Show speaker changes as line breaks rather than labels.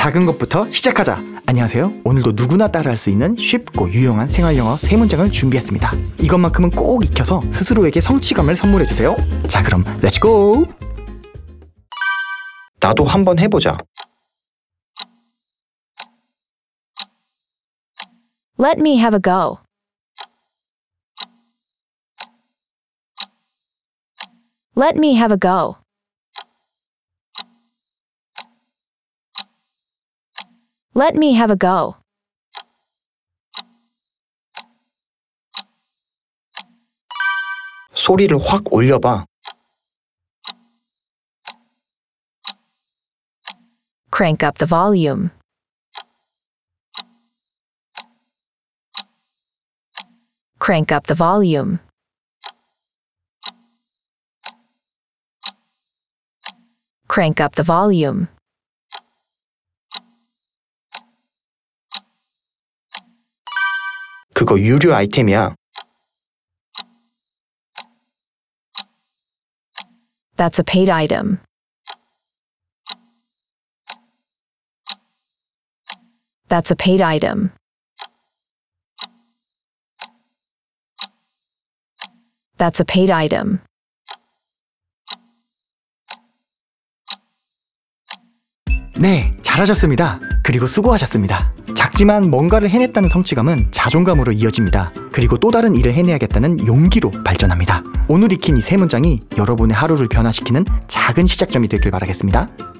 작은 것부터 시작하자. 안녕하세요. 오늘도 누구나 따라할 수 있는 쉽고 유용한 생활영어 3문장을 준비했습니다. 이것만큼은 꼭 익혀서 스스로에게 성취감을 선물해주세요. 자, 그럼 렛츠고! 나도 한번 해보자.
Let me have a go. Let me have a go. Let me have a go.
소리를 확 올려봐.
Crank up the volume. Crank up the volume. Crank up the volume.
그거 유료 아이템이야.
That's a paid item. That's a paid item. That's a paid item.
네, 잘하셨습니다. 그리고 수고하셨습니다. 작지만 뭔가를 해냈다는 성취감은 자존감으로 이어집니다. 그리고 또 다른 일을 해내야겠다는 용기로 발전합니다. 오늘 익힌 이 3문장이 여러분의 하루를 변화시키는 작은 시작점이 되길 바라겠습니다.